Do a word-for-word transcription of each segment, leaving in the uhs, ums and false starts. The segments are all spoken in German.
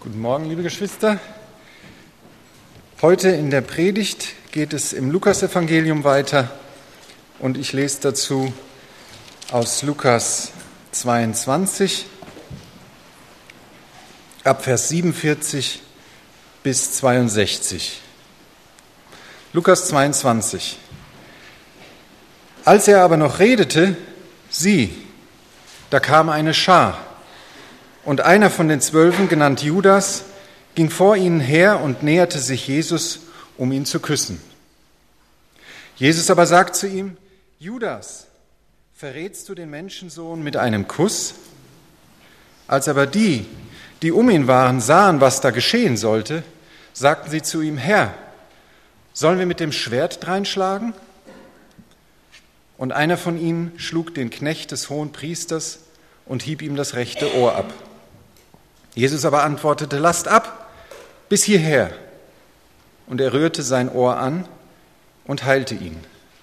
Guten Morgen, liebe Geschwister. Heute in der Predigt geht es im Lukasevangelium weiter und ich lese dazu aus Lukas zweiundzwanzig, ab Vers siebenundvierzig bis zweiundsechzig. Lukas zweiundzwanzig. Als er aber noch redete, sieh, da kam eine Schar, und einer von den Zwölfen, genannt Judas, ging vor ihnen her und näherte sich Jesus, um ihn zu küssen. Jesus aber sagt zu ihm: Judas, verrätst du den Menschensohn mit einem Kuss? Als aber die, die um ihn waren, sahen, was da geschehen sollte, sagten sie zu ihm: Herr, sollen wir mit dem Schwert dreinschlagen? Und einer von ihnen schlug den Knecht des Hohenpriesters und hieb ihm das rechte Ohr ab. Jesus aber antwortete: Lasst ab, bis hierher. Und er rührte sein Ohr an und heilte ihn.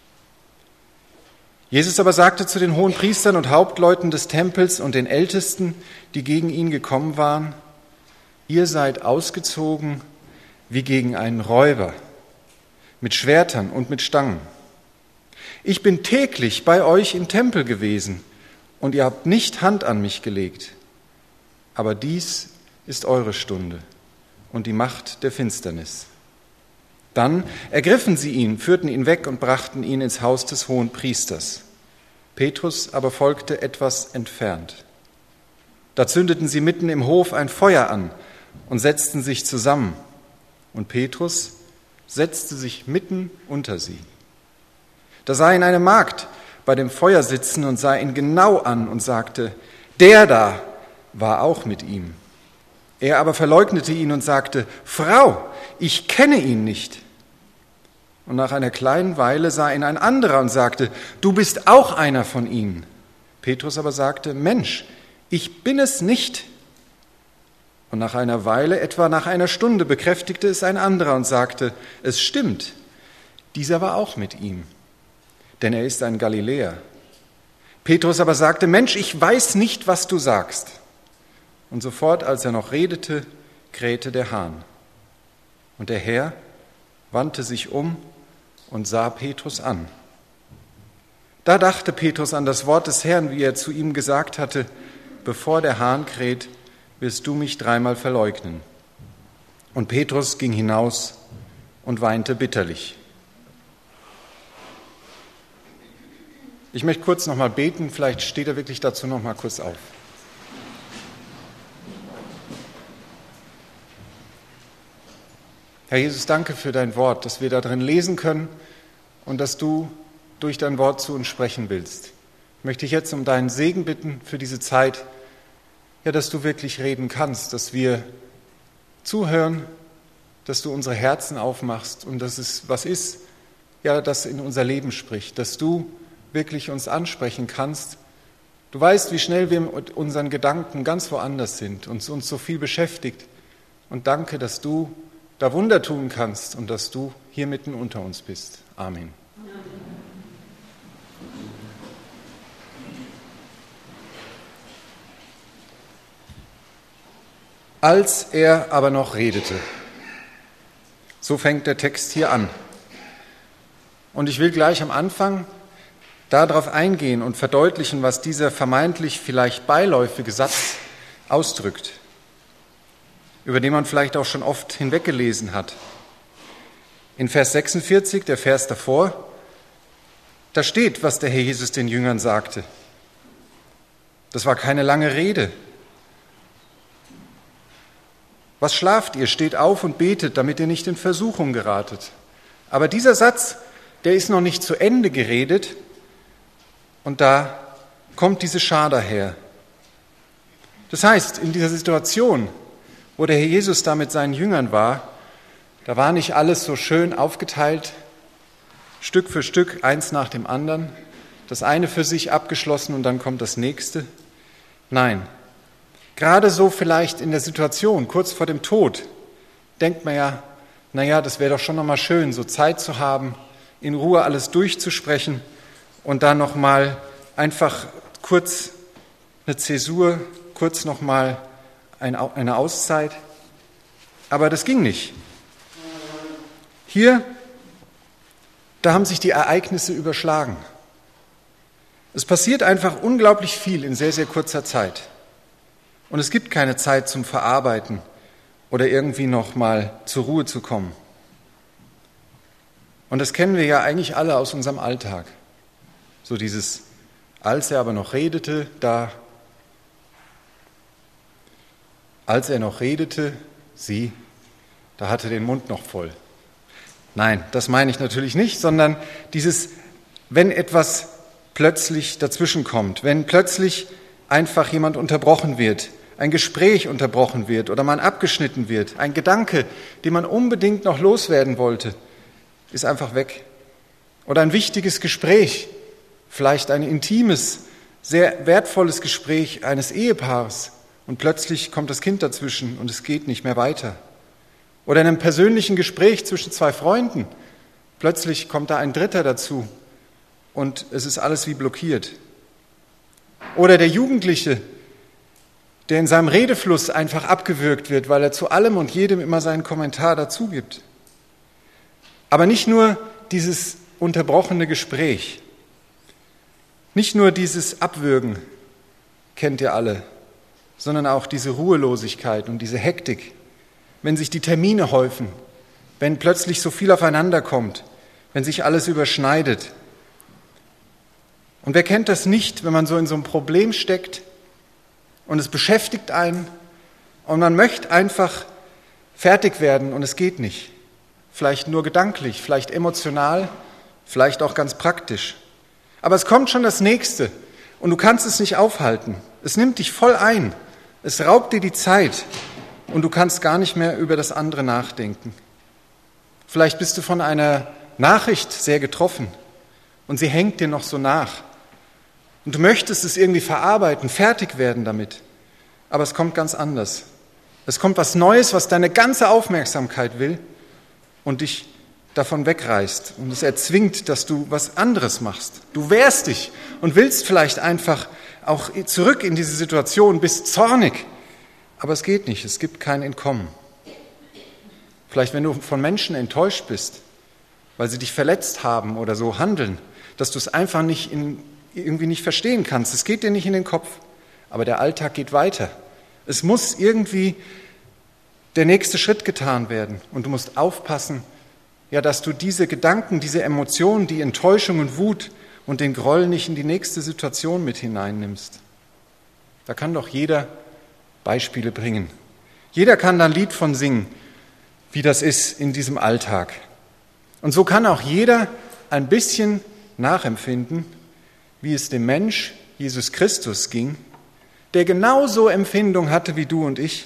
Jesus aber sagte zu den Hohenpriestern und Hauptleuten des Tempels und den Ältesten, die gegen ihn gekommen waren: Ihr seid ausgezogen wie gegen einen Räuber, mit Schwertern und mit Stangen. Ich bin täglich bei euch im Tempel gewesen, und ihr habt nicht Hand an mich gelegt. Aber dies ist eure Stunde und die Macht der Finsternis. Dann ergriffen sie ihn, führten ihn weg und brachten ihn ins Haus des Hohenpriesters. Petrus aber folgte etwas entfernt. Da zündeten sie mitten im Hof ein Feuer an und setzten sich zusammen. Und Petrus setzte sich mitten unter sie. Da sah ihn eine Magd bei dem Feuer sitzen und sah ihn genau an und sagte: Der da war auch mit ihm. Er aber verleugnete ihn und sagte: Frau, ich kenne ihn nicht. Und nach einer kleinen Weile sah ihn ein anderer und sagte: Du bist auch einer von ihnen. Petrus aber sagte: Mensch, ich bin es nicht. Und nach einer Weile, etwa nach einer Stunde, bekräftigte es ein anderer und sagte: Es stimmt, dieser war auch mit ihm, denn er ist ein Galiläer. Petrus aber sagte: Mensch, ich weiß nicht, was du sagst. Und sofort, als er noch redete, krähte der Hahn. Und der Herr wandte sich um und sah Petrus an. Da dachte Petrus an das Wort des Herrn, wie er zu ihm gesagt hatte: Bevor der Hahn kräht, wirst du mich dreimal verleugnen. Und Petrus ging hinaus und weinte bitterlich. Ich möchte kurz noch mal beten, vielleicht steht er wirklich dazu noch mal kurz auf. Herr Jesus, danke für dein Wort, dass wir da drin lesen können und dass du durch dein Wort zu uns sprechen willst. Ich möchte dich jetzt um deinen Segen bitten für diese Zeit, ja, dass du wirklich reden kannst, dass wir zuhören, dass du unsere Herzen aufmachst und dass es was ist, ja, das in unser Leben spricht, dass du wirklich uns ansprechen kannst. Du weißt, wie schnell wir mit unseren Gedanken ganz woanders sind und uns so viel beschäftigt. Und danke, dass du da Wunder tun kannst und dass du hier mitten unter uns bist. Amen. Als er aber noch redete, so fängt der Text hier an. Und ich will gleich am Anfang darauf eingehen und verdeutlichen, was dieser vermeintlich vielleicht beiläufige Satz ausdrückt, über den man vielleicht auch schon oft hinweggelesen hat. In Vers sechsundvierzig, der Vers davor, da steht, was der Herr Jesus den Jüngern sagte. Das war keine lange Rede. Was schlaft ihr? Steht auf und betet, damit ihr nicht in Versuchung geratet. Aber dieser Satz, der ist noch nicht zu Ende geredet, und da kommt diese Schar daher. Das heißt, in dieser Situation, wo der Herr Jesus da mit seinen Jüngern war, da war nicht alles so schön aufgeteilt, Stück für Stück, eins nach dem anderen, das eine für sich abgeschlossen und dann kommt das nächste. Nein, gerade so vielleicht in der Situation, kurz vor dem Tod, denkt man ja, naja, das wäre doch schon nochmal schön, so Zeit zu haben, in Ruhe alles durchzusprechen und dann nochmal einfach kurz eine Zäsur, kurz nochmal eine Auszeit. Aber das ging nicht. Hier, da haben sich die Ereignisse überschlagen. Es passiert einfach unglaublich viel in sehr, sehr kurzer Zeit. Und es gibt keine Zeit zum Verarbeiten oder irgendwie noch mal zur Ruhe zu kommen. Und das kennen wir ja eigentlich alle aus unserem Alltag. So dieses, als er aber noch redete, da, als er noch redete, sie, da hatte den Mund noch voll. Nein, das meine ich natürlich nicht, sondern dieses, wenn etwas plötzlich dazwischenkommt, wenn plötzlich einfach jemand unterbrochen wird, ein Gespräch unterbrochen wird oder man abgeschnitten wird, ein Gedanke, den man unbedingt noch loswerden wollte, ist einfach weg. Oder ein wichtiges Gespräch, vielleicht ein intimes, sehr wertvolles Gespräch eines Ehepaares und plötzlich kommt das Kind dazwischen und es geht nicht mehr weiter. Oder in einem persönlichen Gespräch zwischen zwei Freunden, plötzlich kommt da ein Dritter dazu und es ist alles wie blockiert. Oder der Jugendliche, der in seinem Redefluss einfach abgewürgt wird, weil er zu allem und jedem immer seinen Kommentar dazu gibt. Aber nicht nur dieses unterbrochene Gespräch, nicht nur dieses Abwürgen, kennt ihr alle, sondern auch diese Ruhelosigkeit und diese Hektik, wenn sich die Termine häufen, wenn plötzlich so viel aufeinander kommt, wenn sich alles überschneidet. Und wer kennt das nicht, wenn man so in so einem Problem steckt und es beschäftigt einen und man möchte einfach fertig werden und es geht nicht. Vielleicht nur gedanklich, vielleicht emotional, vielleicht auch ganz praktisch. Aber es kommt schon das Nächste und du kannst es nicht aufhalten. Es nimmt dich voll ein, es raubt dir die Zeit und du kannst gar nicht mehr über das andere nachdenken. Vielleicht bist du von einer Nachricht sehr getroffen und sie hängt dir noch so nach. Und du möchtest es irgendwie verarbeiten, fertig werden damit. Aber es kommt ganz anders. Es kommt was Neues, was deine ganze Aufmerksamkeit will und dich davon wegreißt. Und es erzwingt, dass du was anderes machst. Du wehrst dich und willst vielleicht einfach auch zurück in diese Situation, bist zornig. Aber es geht nicht, es gibt kein Entkommen. Vielleicht, wenn du von Menschen enttäuscht bist, weil sie dich verletzt haben oder so handeln, dass du es einfach nicht in, irgendwie nicht verstehen kannst. Es geht dir nicht in den Kopf, aber der Alltag geht weiter. Es muss irgendwie der nächste Schritt getan werden und du musst aufpassen, ja, dass du diese Gedanken, diese Emotionen, die Enttäuschung und Wut und den Groll nicht in die nächste Situation mit hineinnimmst. Da kann doch jeder Beispiele bringen. Jeder kann da ein Lied von singen, wie das ist in diesem Alltag. Und so kann auch jeder ein bisschen nachempfinden, wie es dem Mensch Jesus Christus ging, der genauso Empfindung hatte wie du und ich,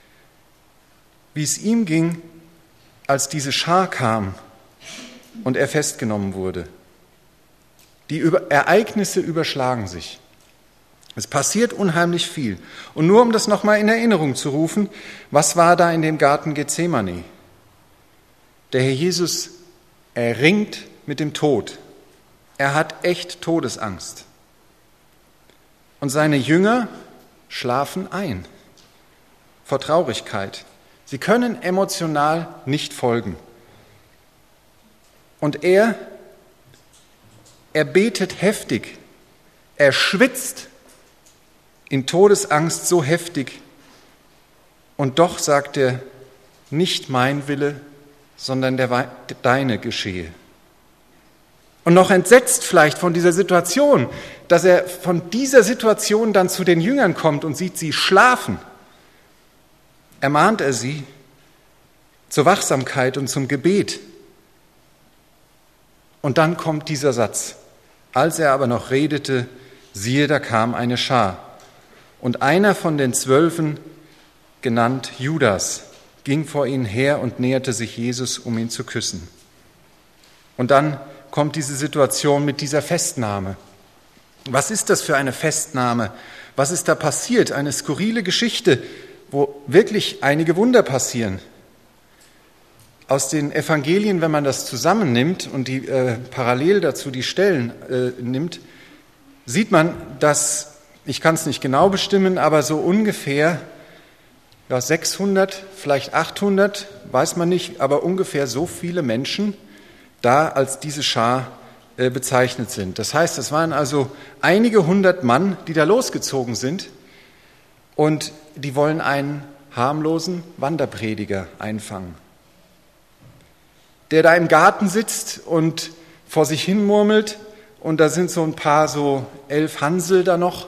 wie es ihm ging, als diese Schar kam und er festgenommen wurde. Die Ereignisse überschlagen sich. Es passiert unheimlich viel. Und nur um das nochmal in Erinnerung zu rufen, was war da in dem Garten Gethsemane? Der Herr Jesus, er ringt mit dem Tod. Er hat echt Todesangst. Und seine Jünger schlafen ein vor Traurigkeit. Sie können emotional nicht folgen. Und er, er betet heftig. Er schwitzt in Todesangst so heftig. Und doch sagt er, nicht mein Wille, sondern der deine geschehe. Und noch entsetzt vielleicht von dieser Situation, dass er von dieser Situation dann zu den Jüngern kommt und sieht sie schlafen, ermahnt er sie zur Wachsamkeit und zum Gebet. Und dann kommt dieser Satz, als er aber noch redete, siehe, da kam eine Schar. Und einer von den Zwölfen, genannt Judas, ging vor ihnen her und näherte sich Jesus, um ihn zu küssen. Und dann kommt diese Situation mit dieser Festnahme. Was ist das für eine Festnahme? Was ist da passiert? Eine skurrile Geschichte, wo wirklich einige Wunder passieren. Aus den Evangelien, wenn man das zusammennimmt und die äh, parallel dazu die Stellen äh, nimmt, sieht man, dass, ich kann es nicht genau bestimmen, aber so ungefähr ja, sechshundert, vielleicht achthundert, weiß man nicht, aber ungefähr so viele Menschen da als diese Schar äh, bezeichnet sind. Das heißt, es waren also einige hundert Mann, die da losgezogen sind und die wollen einen harmlosen Wanderprediger einfangen, der da im Garten sitzt und vor sich hin murmelt und da sind so ein paar so elf Hansel da noch.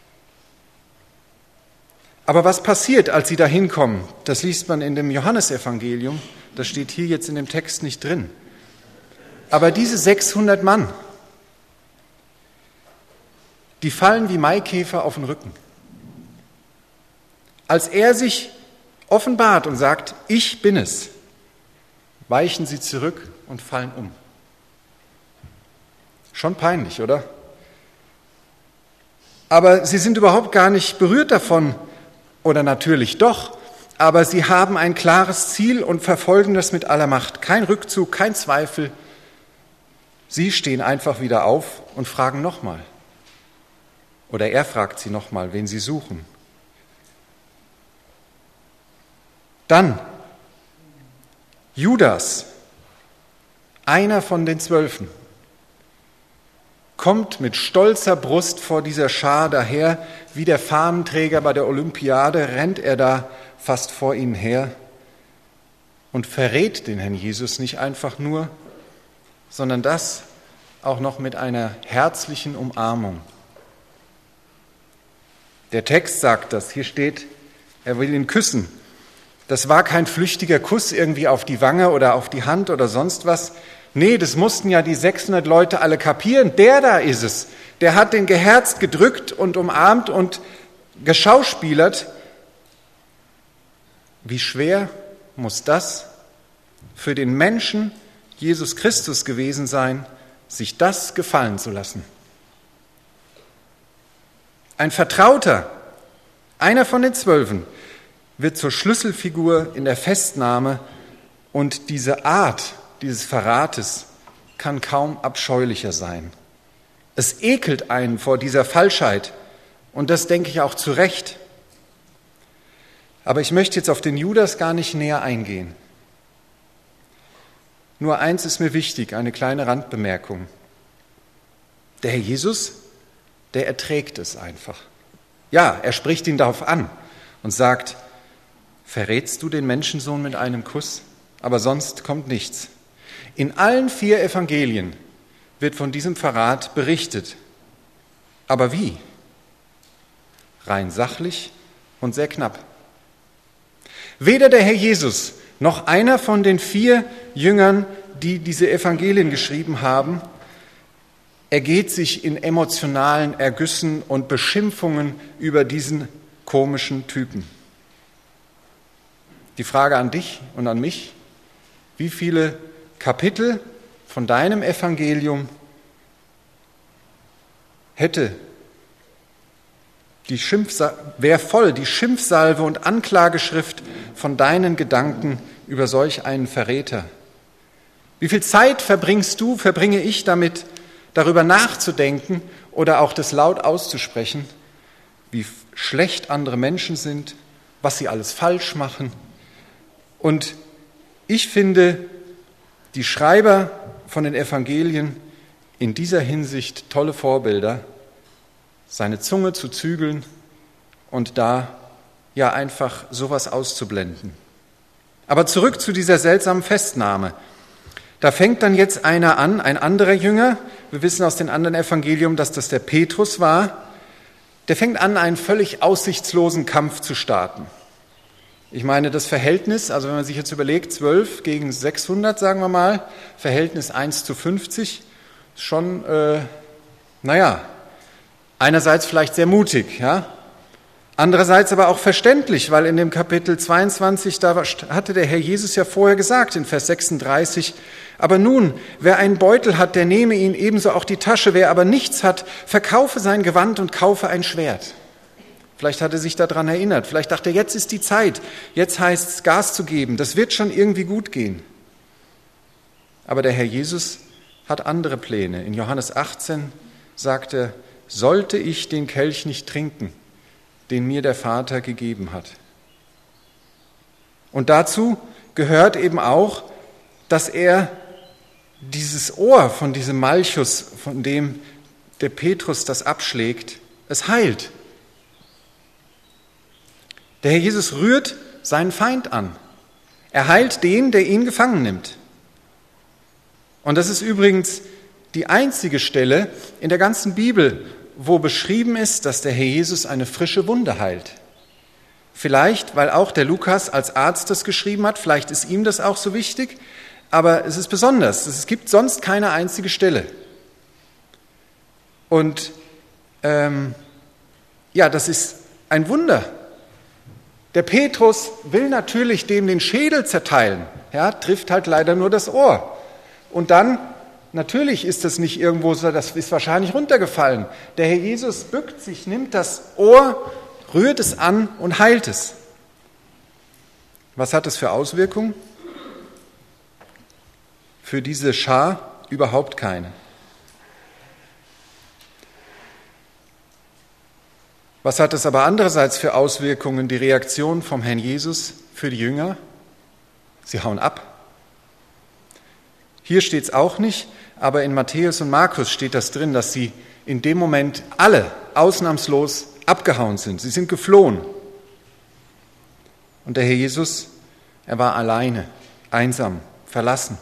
Aber was passiert, als sie da hinkommen? Das liest man in dem Johannesevangelium, das steht hier jetzt in dem Text nicht drin. Aber diese sechshundert Mann, die fallen wie Maikäfer auf den Rücken. Als er sich offenbart und sagt, ich bin es, weichen sie zurück und fallen um. Schon peinlich, oder? Aber sie sind überhaupt gar nicht berührt davon, oder natürlich doch, aber sie haben ein klares Ziel und verfolgen das mit aller Macht. Kein Rückzug, kein Zweifel. Sie stehen einfach wieder auf und fragen nochmal. Oder er fragt sie nochmal, wen sie suchen. Dann Judas, einer von den Zwölfen, kommt mit stolzer Brust vor dieser Schar daher, wie der Fahnenträger bei der Olympiade, rennt er da fast vor ihnen her und verrät den Herrn Jesus nicht einfach nur, sondern das auch noch mit einer herzlichen Umarmung. Der Text sagt das, hier steht, er will ihn küssen. Das war kein flüchtiger Kuss irgendwie auf die Wange oder auf die Hand oder sonst was. Nee, das mussten ja die sechshundert Leute alle kapieren. Der da ist es. Der hat den geherzt gedrückt und umarmt und geschauspielert. Wie schwer muss das für den Menschen Jesus Christus gewesen sein, sich das gefallen zu lassen? Ein Vertrauter, einer von den Zwölfen, wird zur Schlüsselfigur in der Festnahme und diese Art dieses Verrates kann kaum abscheulicher sein. Es ekelt einen vor dieser Falschheit und das denke ich auch zu Recht. Aber ich möchte jetzt auf den Judas gar nicht näher eingehen. Nur eins ist mir wichtig, eine kleine Randbemerkung. Der Herr Jesus, der erträgt es einfach. Ja, er spricht ihn darauf an und sagt, verrätst du den Menschensohn mit einem Kuss? Aber sonst kommt nichts. In allen vier Evangelien wird von diesem Verrat berichtet. Aber wie? Rein sachlich und sehr knapp. Weder der Herr Jesus noch einer von den vier Jüngern, die diese Evangelien geschrieben haben, ergeht sich in emotionalen Ergüssen und Beschimpfungen über diesen komischen Typen. Die Frage an dich und an mich, wie viele Kapitel von deinem Evangelium hätte die Schimpfsa- wär voll die Schimpfsalve und Anklageschrift von deinen Gedanken über solch einen Verräter? Wie viel Zeit verbringst du, verbringe ich damit, darüber nachzudenken oder auch das laut auszusprechen, wie schlecht andere Menschen sind, was sie alles falsch machen? Und ich finde, die Schreiber von den Evangelien in dieser Hinsicht tolle Vorbilder, seine Zunge zu zügeln und da ja einfach sowas auszublenden. Aber zurück zu dieser seltsamen Festnahme. Da fängt dann jetzt einer an, ein anderer Jünger, wir wissen aus den anderen Evangelien, dass das der Petrus war, der fängt an, einen völlig aussichtslosen Kampf zu starten. Ich meine, das Verhältnis, also wenn man sich jetzt überlegt, zwölf gegen sechshundert, sagen wir mal, Verhältnis eins zu fünfzig, ist schon, äh, naja, einerseits vielleicht sehr mutig, ja, andererseits aber auch verständlich, weil in dem Kapitel zweiundzwanzig, da hatte der Herr Jesus ja vorher gesagt, in Vers sechsunddreißig, aber nun, wer einen Beutel hat, der nehme ihn, ebenso auch die Tasche, wer aber nichts hat, verkaufe sein Gewand und kaufe ein Schwert. Vielleicht hat er sich daran erinnert, vielleicht dachte er, jetzt ist die Zeit, jetzt heißt es, Gas zu geben, das wird schon irgendwie gut gehen. Aber der Herr Jesus hat andere Pläne. In Johannes achtzehn sagt er, sollte ich den Kelch nicht trinken, den mir der Vater gegeben hat. Und dazu gehört eben auch, dass er dieses Ohr von diesem Malchus, von dem der Petrus das abschlägt, es heilt. Der Herr Jesus rührt seinen Feind an. Er heilt den, der ihn gefangen nimmt. Und das ist übrigens die einzige Stelle in der ganzen Bibel, wo beschrieben ist, dass der Herr Jesus eine frische Wunde heilt. Vielleicht, weil auch der Lukas als Arzt das geschrieben hat, vielleicht ist ihm das auch so wichtig, aber es ist besonders. Es gibt sonst keine einzige Stelle. Und ähm, ja, das ist ein Wunder. Der Petrus will natürlich dem den Schädel zerteilen, ja, trifft halt leider nur das Ohr. Und dann, natürlich ist das nicht irgendwo so, das ist wahrscheinlich runtergefallen. Der Herr Jesus bückt sich, nimmt das Ohr, rührt es an und heilt es. Was hat das für Auswirkungen? Für diese Schar überhaupt keine. Was hat es aber andererseits für Auswirkungen, die Reaktion vom Herrn Jesus für die Jünger? Sie hauen ab. Hier steht es auch nicht, aber in Matthäus und Markus steht das drin, dass sie in dem Moment alle ausnahmslos abgehauen sind. Sie sind geflohen. Und der Herr Jesus, er war alleine, einsam, verlassen.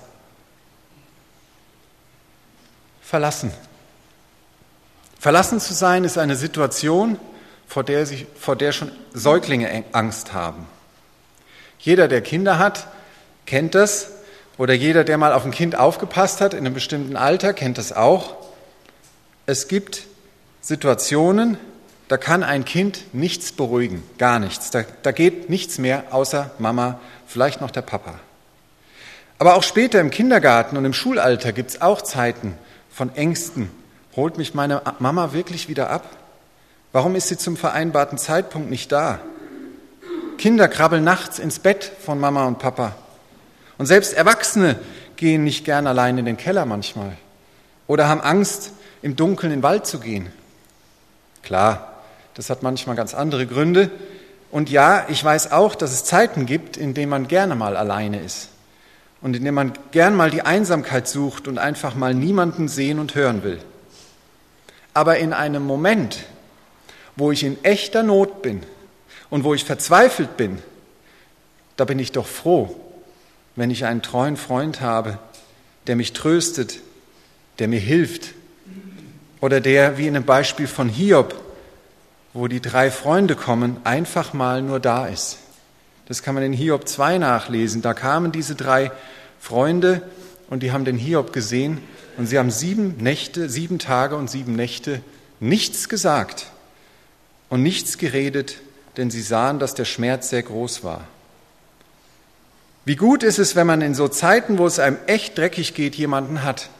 Verlassen. Verlassen zu sein ist eine Situation, vor der, sich, vor der schon Säuglinge Angst haben. Jeder, der Kinder hat, kennt das. Oder jeder, der mal auf ein Kind aufgepasst hat in einem bestimmten Alter, kennt das auch. Es gibt Situationen, da kann ein Kind nichts beruhigen, gar nichts. Da, da geht nichts mehr außer Mama, vielleicht noch der Papa. Aber auch später im Kindergarten und im Schulalter gibt es auch Zeiten von Ängsten. Holt mich meine Mama wirklich wieder ab? Warum ist sie zum vereinbarten Zeitpunkt nicht da? Kinder krabbeln nachts ins Bett von Mama und Papa. Und selbst Erwachsene gehen nicht gern allein in den Keller manchmal oder haben Angst, im Dunkeln in den Wald zu gehen. Klar, das hat manchmal ganz andere Gründe. Und ja, ich weiß auch, dass es Zeiten gibt, in denen man gerne mal alleine ist und in denen man gern mal die Einsamkeit sucht und einfach mal niemanden sehen und hören will. Aber in einem Moment, wo ich in echter Not bin und wo ich verzweifelt bin, da bin ich doch froh, wenn ich einen treuen Freund habe, der mich tröstet, der mir hilft. Oder der, wie in dem Beispiel von Hiob, wo die drei Freunde kommen, einfach mal nur da ist. Das kann man in Hiob zwei nachlesen. Da kamen diese drei Freunde und die haben den Hiob gesehen und sie haben sieben Nächte, sieben Tage und sieben Nächte nichts gesagt und nichts geredet, denn sie sahen, dass der Schmerz sehr groß war. Wie gut ist es, wenn man in so Zeiten, wo es einem echt dreckig geht, jemanden hat.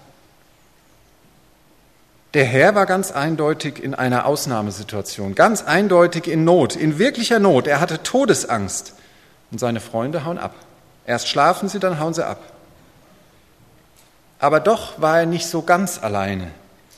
Der Herr war ganz eindeutig in einer Ausnahmesituation, ganz eindeutig in Not, in wirklicher Not. Er hatte Todesangst und seine Freunde hauen ab. Erst schlafen sie, dann hauen sie ab. Aber doch war er nicht so ganz alleine.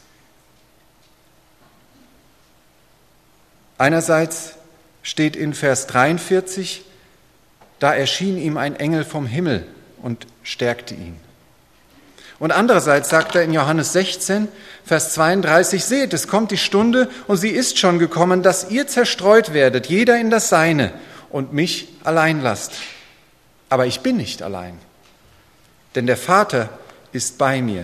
Einerseits steht in Vers dreiundvierzig, da erschien ihm ein Engel vom Himmel und stärkte ihn. Und andererseits sagt er in Johannes sechzehn, Vers zweiunddreißig, seht, es kommt die Stunde und sie ist schon gekommen, dass ihr zerstreut werdet, jeder in das Seine und mich allein lasst. Aber ich bin nicht allein, denn der Vater ist bei mir.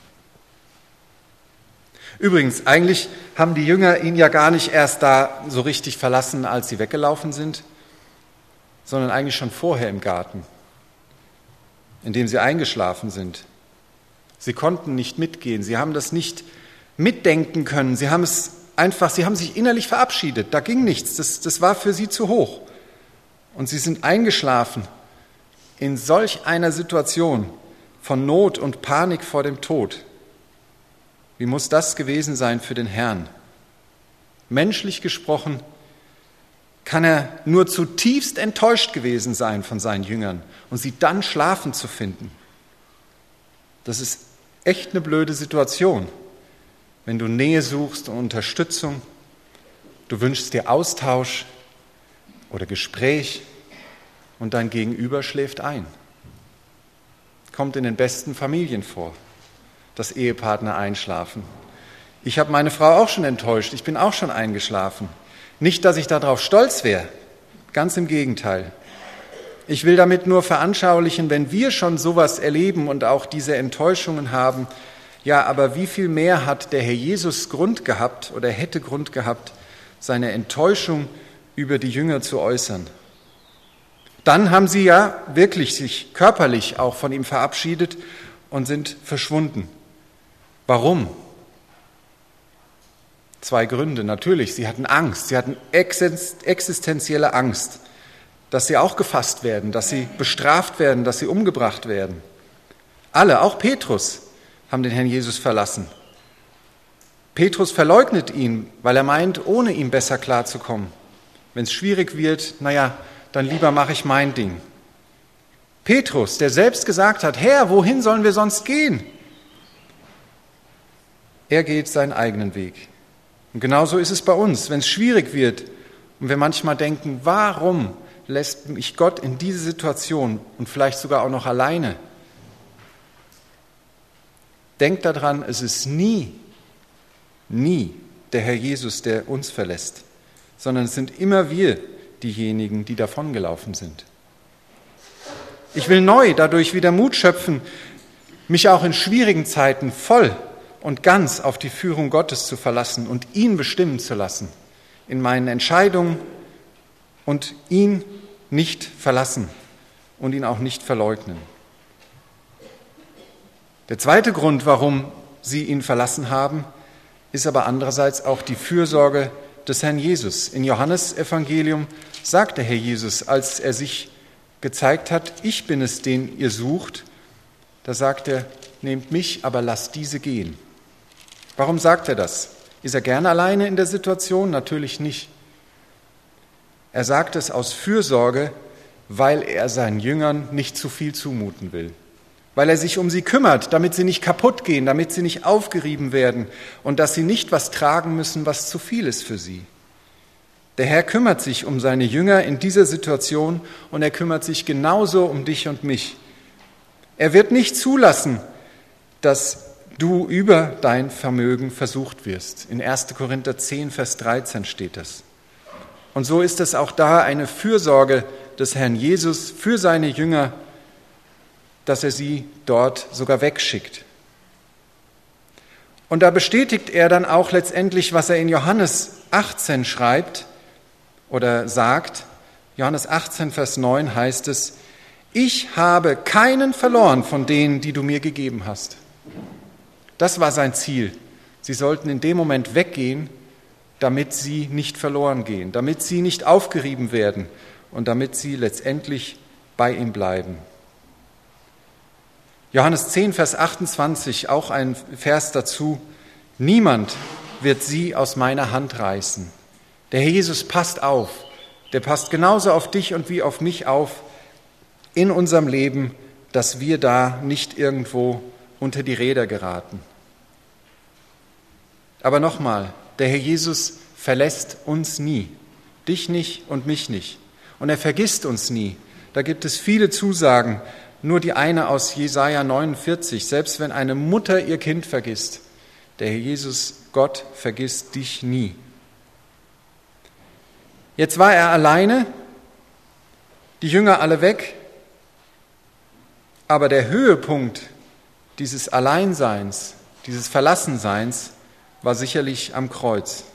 Übrigens, eigentlich haben die Jünger ihn ja gar nicht erst da so richtig verlassen, als sie weggelaufen sind, sondern eigentlich schon vorher im Garten, in dem sie eingeschlafen sind. Sie konnten nicht mitgehen, sie haben das nicht mitdenken können, sie haben es einfach, sie haben sich innerlich verabschiedet, da ging nichts, das, das war für sie zu hoch. Und sie sind eingeschlafen in solch einer Situation von Not und Panik vor dem Tod. Wie muss das gewesen sein für den Herrn? Menschlich gesprochen kann er nur zutiefst enttäuscht gewesen sein von seinen Jüngern und sie dann schlafen zu finden. Das ist echt eine blöde Situation, wenn du Nähe suchst und Unterstützung, du wünschst dir Austausch oder Gespräch und dein Gegenüber schläft ein. Kommt in den besten Familien vor, dass Ehepartner einschlafen. Ich habe meine Frau auch schon enttäuscht, ich bin auch schon eingeschlafen. Nicht, dass ich darauf stolz wäre, ganz im Gegenteil. Ich will damit nur veranschaulichen, wenn wir schon sowas erleben und auch diese Enttäuschungen haben, ja, aber wie viel mehr hat der Herr Jesus Grund gehabt oder hätte Grund gehabt, seine Enttäuschung über die Jünger zu äußern. Dann haben sie ja wirklich sich körperlich auch von ihm verabschiedet und sind verschwunden. Warum? Zwei Gründe. Natürlich, sie hatten Angst, sie hatten existenzielle Angst, dass sie auch gefasst werden, dass sie bestraft werden, dass sie umgebracht werden. Alle, auch Petrus, haben den Herrn Jesus verlassen. Petrus verleugnet ihn, weil er meint, ohne ihm besser klarzukommen. Wenn es schwierig wird, naja, dann lieber mache ich mein Ding. Petrus, der selbst gesagt hat, Herr, wohin sollen wir sonst gehen? Er geht seinen eigenen Weg. Und genauso ist es bei uns, wenn es schwierig wird und wir manchmal denken, warum lässt mich Gott in diese Situation und vielleicht sogar auch noch alleine? Denkt daran, es ist nie, nie der Herr Jesus, der uns verlässt, sondern es sind immer wir diejenigen, die davongelaufen sind. Ich will neu dadurch wieder Mut schöpfen, mich auch in schwierigen Zeiten voll und ganz auf die Führung Gottes zu verlassen und ihn bestimmen zu lassen in meinen Entscheidungen und ihn nicht verlassen und ihn auch nicht verleugnen. Der zweite Grund, warum sie ihn verlassen haben, ist aber andererseits auch die Fürsorge des Herrn Jesus. In Johannes Evangelium sagt der Herr Jesus, als er sich gezeigt hat, ich bin es, den ihr sucht, da sagt er, nehmt mich, aber lasst diese gehen. Warum sagt er das? Ist er gerne alleine in der Situation? Natürlich nicht. Er sagt es aus Fürsorge, weil er seinen Jüngern nicht zu viel zumuten will. Weil er sich um sie kümmert, damit sie nicht kaputt gehen, damit sie nicht aufgerieben werden und dass sie nicht was tragen müssen, was zu viel ist für sie. Der Herr kümmert sich um seine Jünger in dieser Situation und er kümmert sich genauso um dich und mich. Er wird nicht zulassen, dass du über dein Vermögen versucht wirst. In erster Korinther zehn, Vers dreizehn steht das. Und so ist es auch da eine Fürsorge des Herrn Jesus für seine Jünger, dass er sie dort sogar wegschickt. Und da bestätigt er dann auch letztendlich, was er in Johannes achtzehn schreibt oder sagt. Johannes achtzehn, Vers neun heißt es, ich habe keinen verloren von denen, die du mir gegeben hast. Das war sein Ziel. Sie sollten in dem Moment weggehen, damit sie nicht verloren gehen, damit sie nicht aufgerieben werden und damit sie letztendlich bei ihm bleiben. Johannes zehn, Vers achtundzwanzig, auch ein Vers dazu. Niemand wird sie aus meiner Hand reißen. Der Herr Jesus passt auf. Der passt genauso auf dich und wie auf mich auf in unserem Leben, dass wir da nicht irgendwo unter die Räder geraten. Aber nochmal, der Herr Jesus verlässt uns nie. Dich nicht und mich nicht. Und er vergisst uns nie. Da gibt es viele Zusagen. Nur die eine aus Jesaja neunundvierzig, selbst wenn eine Mutter ihr Kind vergisst, der Herr Jesus, Gott, vergisst dich nie. Jetzt war er alleine, die Jünger alle weg, aber der Höhepunkt dieses Alleinseins, dieses Verlassenseins war sicherlich am Kreuz,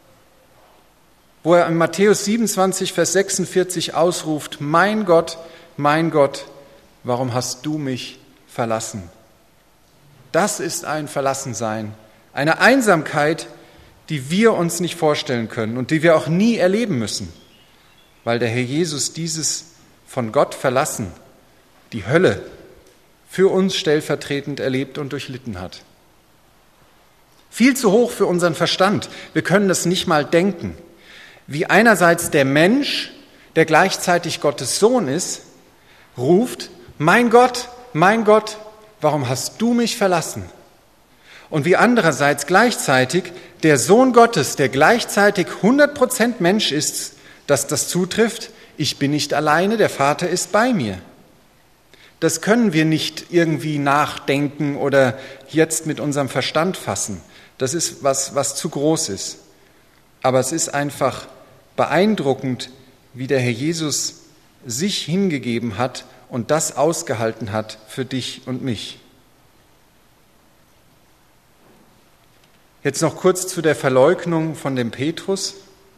wo er in Matthäus siebenundzwanzig, Vers sechsundvierzig ausruft, mein Gott, mein Gott, warum hast du mich verlassen? Das ist ein Verlassensein, eine Einsamkeit, die wir uns nicht vorstellen können und die wir auch nie erleben müssen, weil der Herr Jesus dieses von Gott verlassen, die Hölle, für uns stellvertretend erlebt und durchlitten hat. Viel zu hoch für unseren Verstand. Wir können das nicht mal denken. Wie einerseits der Mensch, der gleichzeitig Gottes Sohn ist, ruft, mein Gott, mein Gott, warum hast du mich verlassen? Und wie andererseits gleichzeitig der Sohn Gottes, der gleichzeitig hundert Prozent Mensch ist, dass das zutrifft, Ich bin nicht alleine, der Vater ist bei mir. Das können wir nicht irgendwie nachdenken oder jetzt mit unserem Verstand fassen. Das ist was, was zu groß ist. Aber es ist einfach beeindruckend, wie der Herr Jesus sich hingegeben hat und das ausgehalten hat für dich und mich. Jetzt noch kurz zu der Verleugnung von dem Petrus.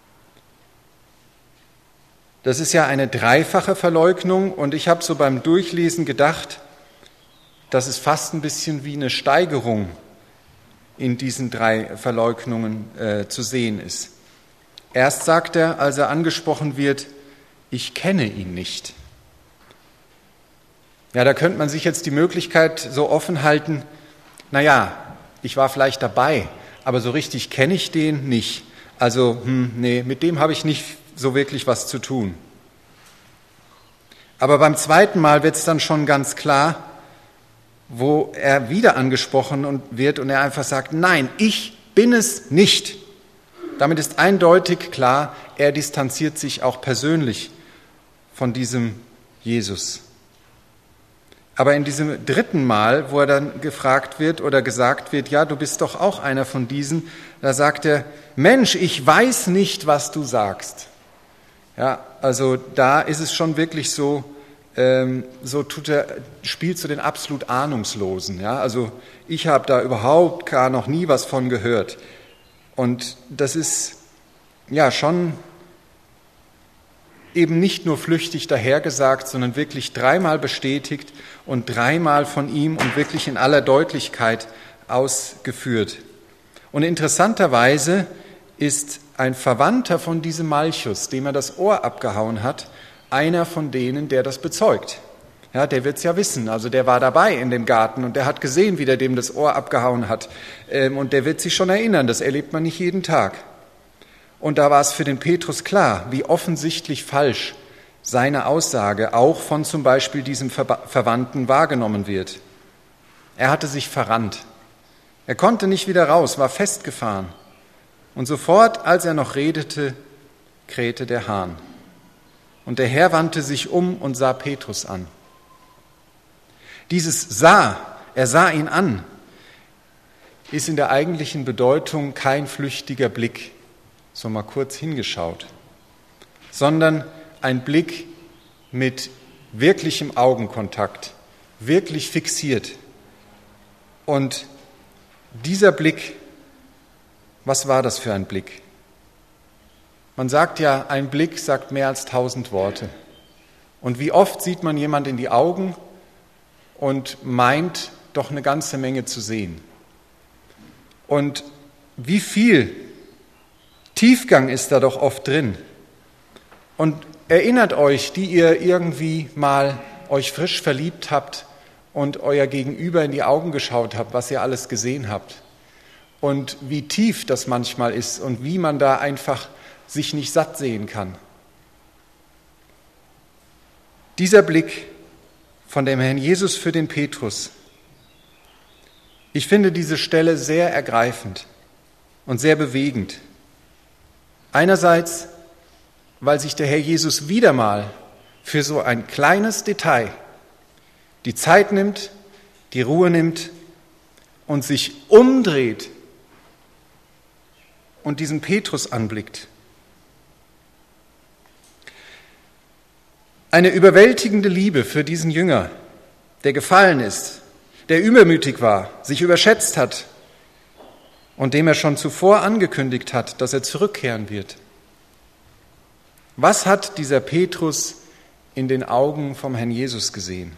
Das ist ja eine dreifache Verleugnung und ich habe so beim Durchlesen gedacht, dass es fast ein bisschen wie eine Steigerung in diesen drei Verleugnungen äh, zu sehen ist. Erst sagt er, als er angesprochen wird, ich kenne ihn nicht. Ja, da könnte man sich jetzt die Möglichkeit so offen halten, naja, ich war vielleicht dabei, aber so richtig kenne ich den nicht. Also, hm, nee, mit dem habe ich nicht so wirklich was zu tun. Aber beim zweiten Mal wird es dann schon ganz klar, wo er wieder angesprochen wird und er einfach sagt, nein, ich bin es nicht. Damit ist eindeutig klar, er distanziert sich auch persönlich von diesem Jesus. Aber in diesem dritten Mal, wo er dann gefragt wird oder gesagt wird, ja, du bist doch auch einer von diesen, da sagt er, Mensch, ich weiß nicht, was du sagst. Ja, also da ist es schon wirklich so, ähm, so tut er, spielt zu den absolut Ahnungslosen. Ja, also ich habe da überhaupt gar noch nie was von gehört. Und das ist ja schon eben nicht nur flüchtig dahergesagt, sondern wirklich dreimal bestätigt und dreimal von ihm und wirklich in aller Deutlichkeit ausgeführt. Und interessanterweise ist ein Verwandter von diesem Malchus, dem er das Ohr abgehauen hat, einer von denen, der das bezeugt. Ja, der wird es ja wissen, also der war dabei in dem Garten und der hat gesehen, wie der dem das Ohr abgehauen hat. Und der wird sich schon erinnern, das erlebt man nicht jeden Tag. Und da war es für den Petrus klar, wie offensichtlich falsch seine Aussage auch von zum Beispiel diesem Ver- Verwandten wahrgenommen wird. Er hatte sich verrannt. Er konnte nicht wieder raus, war festgefahren. Und sofort, als er noch redete, krähte der Hahn. Und der Herr wandte sich um und sah Petrus an. Dieses sah, er sah ihn an, ist in der eigentlichen Bedeutung kein flüchtiger Blick, so mal kurz hingeschaut, sondern ein Blick mit wirklichem Augenkontakt, wirklich fixiert. Und dieser Blick, was war das für ein Blick? Man sagt ja, ein Blick sagt mehr als tausend Worte. Und wie oft sieht man jemand in die Augen und meint, doch eine ganze Menge zu sehen. Und wie viel Tiefgang ist da doch oft drin. Und erinnert euch, die ihr irgendwie mal euch frisch verliebt habt und euer Gegenüber in die Augen geschaut habt, was ihr alles gesehen habt. Und wie tief das manchmal ist und wie man da einfach sich nicht satt sehen kann. Dieser Blick von dem Herrn Jesus für den Petrus, ich finde diese Stelle sehr ergreifend und sehr bewegend. Einerseits, weil sich der Herr Jesus wieder mal für so ein kleines Detail die Zeit nimmt, die Ruhe nimmt und sich umdreht und diesen Petrus anblickt. Eine überwältigende Liebe für diesen Jünger, der gefallen ist, der übermütig war, sich überschätzt hat und dem er schon zuvor angekündigt hat, dass er zurückkehren wird. Was hat dieser Petrus in den Augen vom Herrn Jesus gesehen?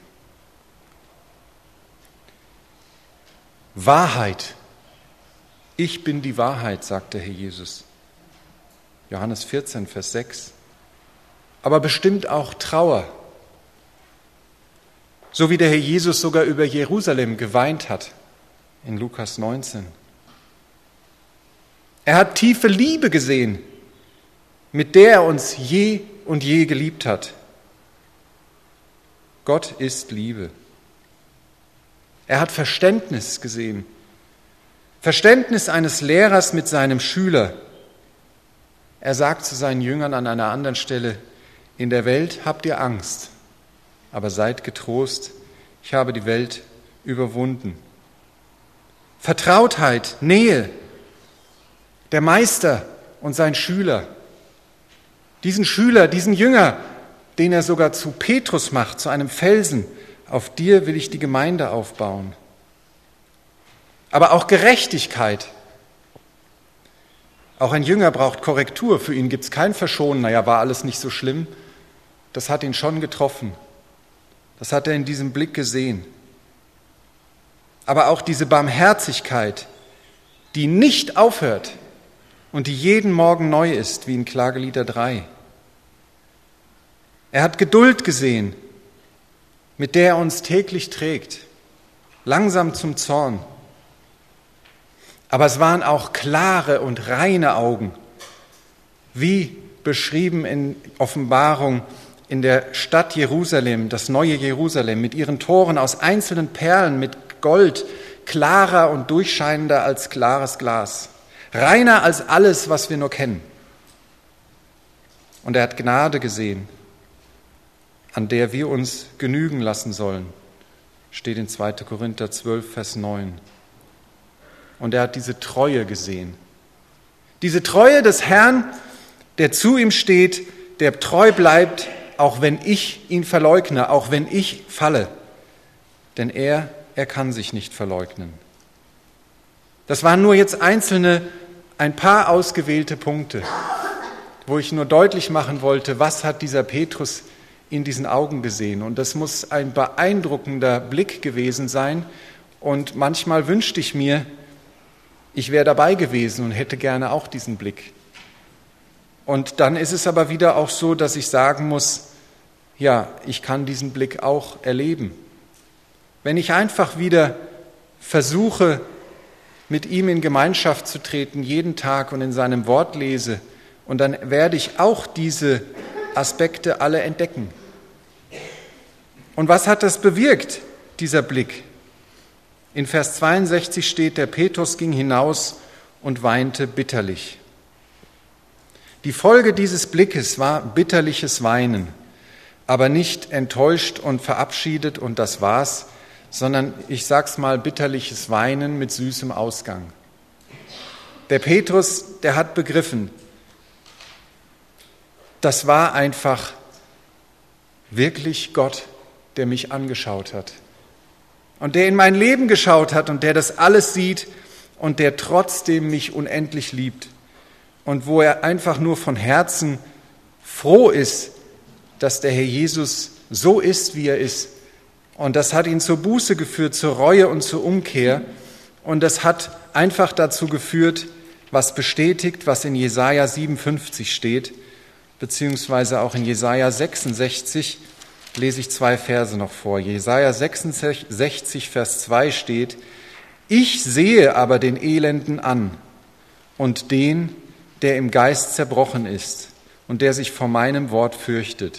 Wahrheit. Ich bin die Wahrheit, sagt der Herr Jesus. Johannes vierzehn, Vers sechs. Aber bestimmt auch Trauer. So wie der Herr Jesus sogar über Jerusalem geweint hat, in Lukas neunzehn. Er hat tiefe Liebe gesehen, mit der er uns je und je geliebt hat. Gott ist Liebe. Er hat Verständnis gesehen. Verständnis eines Lehrers mit seinem Schüler. Er sagt zu seinen Jüngern an einer anderen Stelle, in der Welt habt ihr Angst, aber seid getrost, ich habe die Welt überwunden. Vertrautheit, Nähe, der Meister und sein Schüler. Diesen Schüler, diesen Jünger, den er sogar zu Petrus macht, zu einem Felsen. Auf dir will ich die Gemeinde aufbauen. Aber auch Gerechtigkeit. Auch ein Jünger braucht Korrektur. Für ihn gibt es kein Verschonen. Naja, war alles nicht so schlimm. Das hat ihn schon getroffen. Das hat er in diesem Blick gesehen. Aber auch diese Barmherzigkeit, die nicht aufhört und die jeden Morgen neu ist, wie in Klagelieder drei. Er hat Geduld gesehen, mit der er uns täglich trägt, langsam zum Zorn. Aber es waren auch klare und reine Augen, wie beschrieben in Offenbarung in der Stadt Jerusalem, das neue Jerusalem, mit ihren Toren aus einzelnen Perlen, mit Gold, klarer und durchscheinender als klares Glas, reiner als alles, was wir nur kennen. Und er hat Gnade gesehen, an der wir uns genügen lassen sollen, steht in zweiter Korinther zwölf, Vers neun. Und er hat diese Treue gesehen. Diese Treue des Herrn, der zu ihm steht, der treu bleibt, auch wenn ich ihn verleugne, auch wenn ich falle. Denn er, er kann sich nicht verleugnen. Das waren nur jetzt einzelne, ein paar ausgewählte Punkte, wo ich nur deutlich machen wollte, was hat dieser Petrus in diesen Augen gesehen. Und das muss ein beeindruckender Blick gewesen sein. Und manchmal wünschte ich mir, ich wäre dabei gewesen und hätte gerne auch diesen Blick. Und dann ist es aber wieder auch so, dass ich sagen muss, ja, ich kann diesen Blick auch erleben. Wenn ich einfach wieder versuche, mit ihm in Gemeinschaft zu treten, jeden Tag und in seinem Wort lese, und dann werde ich auch diese Aspekte alle entdecken. Und was hat das bewirkt, dieser Blick? In Vers zweiundsechzig steht, der Petrus ging hinaus und weinte bitterlich. Die Folge dieses Blickes war bitterliches Weinen, aber nicht enttäuscht und verabschiedet und das war's, sondern ich sag's mal, bitterliches Weinen mit süßem Ausgang. Der Petrus, der hat begriffen, das war einfach wirklich Gott, der mich angeschaut hat und der in mein Leben geschaut hat und der das alles sieht und der trotzdem mich unendlich liebt und wo er einfach nur von Herzen froh ist, dass der Herr Jesus so ist, wie er ist. Und das hat ihn zur Buße geführt, zur Reue und zur Umkehr. Und das hat einfach dazu geführt, was bestätigt, was in Jesaja siebenundfünfzig steht, beziehungsweise auch in Jesaja sechsundsechzig, lese ich zwei Verse noch vor. Jesaja sechsundsechzig, Vers zwei steht, ich sehe aber den Elenden an und den, der im Geist zerbrochen ist und der sich vor meinem Wort fürchtet.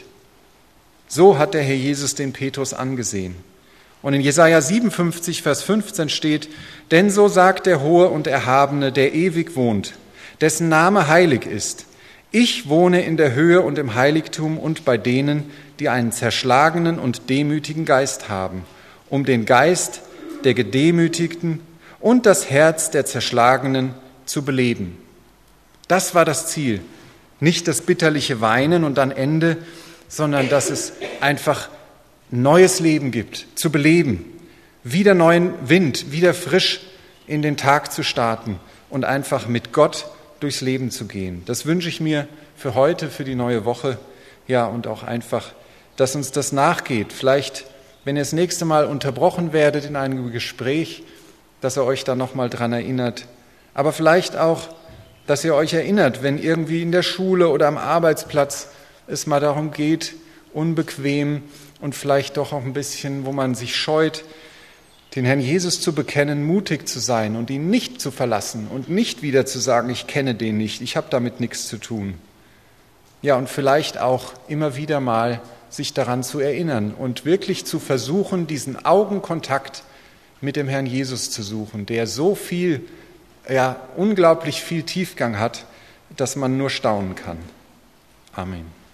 So hat der Herr Jesus den Petrus angesehen. Und in Jesaja siebenundfünfzig, Vers fünfzehn steht, denn so sagt der Hohe und Erhabene, der ewig wohnt, dessen Name heilig ist. Ich wohne in der Höhe und im Heiligtum und bei denen, die einen zerschlagenen und demütigen Geist haben, um den Geist der Gedemütigten und das Herz der Zerschlagenen zu beleben. Das war das Ziel. Nicht das bitterliche Weinen und dann Ende, sondern dass es einfach neues Leben gibt, zu beleben, wieder neuen Wind, wieder frisch in den Tag zu starten und einfach mit Gott durchs Leben zu gehen. Das wünsche ich mir für heute, für die neue Woche, ja, und auch einfach, dass uns das nachgeht. Vielleicht, wenn ihr das nächste Mal unterbrochen werdet in einem Gespräch, dass ihr euch da nochmal dran erinnert. Aber vielleicht auch, dass ihr euch erinnert, wenn irgendwie in der Schule oder am Arbeitsplatz es mal darum geht, unbequem und vielleicht doch auch ein bisschen, wo man sich scheut, den Herrn Jesus zu bekennen, mutig zu sein und ihn nicht zu verlassen und nicht wieder zu sagen, ich kenne den nicht, ich habe damit nichts zu tun. Ja, und vielleicht auch immer wieder mal sich daran zu erinnern und wirklich zu versuchen, diesen Augenkontakt mit dem Herrn Jesus zu suchen, der so viel, ja, unglaublich viel Tiefgang hat, dass man nur staunen kann. Amen.